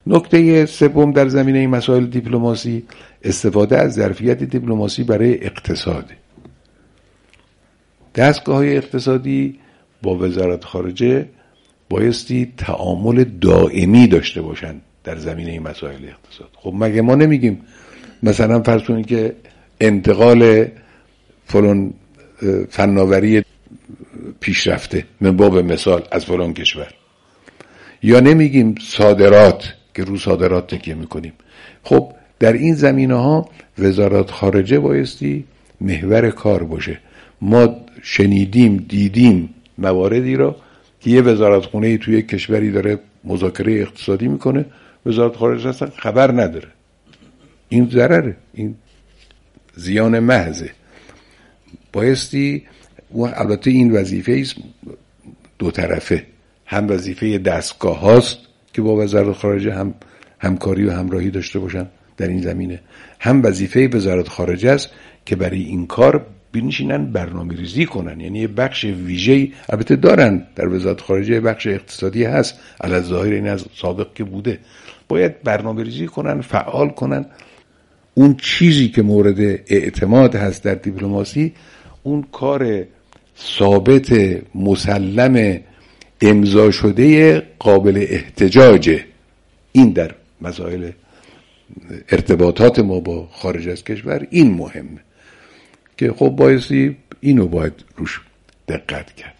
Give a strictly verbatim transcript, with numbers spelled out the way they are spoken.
نکته سوم در زمینه مسائل دیپلماسی، استفاده از ظرفیت دیپلماسی برای اقتصاد. دستگاه‌های اقتصادی با وزارت خارجه بایستی تعامل دائمی داشته باشن در زمینه مسائل اقتصاد. خب مگه ما نمیگیم مثلا فرض کنید که انتقال فلان فناوری پیشرفته من باب مثال از فلان کشور، یا نمیگیم صادرات که رو صادرات تکیه میکنیم. خب در این زمینه ها وزارت خارجه بایستی محور کار باشه. ما شنیدیم دیدیم مواردی را که یه وزارت خونه توی یک کشوری داره مذاکره اقتصادی میکنه، وزارت خارجه اصلا خبر نداره. این ضرره، این زیان محضه. بایستی البته این وظیفه است دو طرفه، هم وظیفه دستگاه هاست که با وزارت خارجه هم همکاری و همراهی داشته باشن در این زمینه، هم وظیفه وزارت خارجه است که برای این کار بنشینن برنامه ریزی کنن. یعنی یه بخش ویژه‌ای البته دارن در وزارت خارجه، بخش اقتصادی هست علی الظاهر این از سابق که بوده، باید برنامه ریزی کنن، فعال کنن. اون چیزی که مورد اعتماد هست در دیپلماسی، اون کار ثابت مسلم امضا شده قابل احتجاجه. این در مسائل ارتباطات ما با خارج از کشور این مهمه که خب بایستی اینو باید روش دقت کرد.